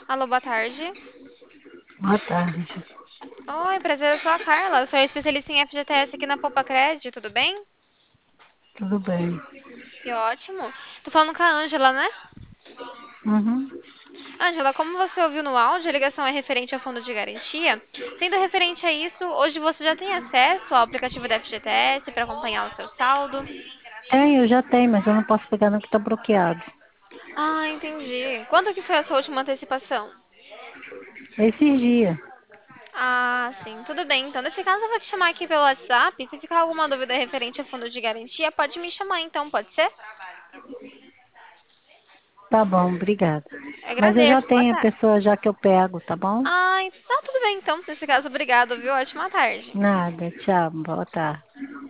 Alô, boa tarde. Boa tarde, Oi, prazer, eu sou a Carla. Eu sou especialista em FGTS aqui na Poupa Crédito, tudo bem? tudo bem? Que ótimo. Tô falando com a Ângela, né? Uhum. Ângela, como você ouviu no áudio, a ligação é referente ao fundo de garantia. Sendo referente a isso, hoje você já tem acesso ao aplicativo da FGTS para acompanhar o seu saldo? Eu já tenho, mas eu não posso pegar no que está bloqueado. Ah, entendi. Quando que foi a sua última antecipação? Esses dias, Ah, sim, tudo bem. Então, nesse caso, eu vou te chamar aqui pelo WhatsApp. Se ficar alguma dúvida referente ao fundo de garantia, pode me chamar então, pode ser? tá bom, obrigada. Mas eu já Agradeço. Boa tenho a tarde. pessoa já que eu pego, tá bom? Ai, tá tudo bem então. Nesse caso, obrigado, viu? Ótima tarde. Nada, tchau, boa tarde.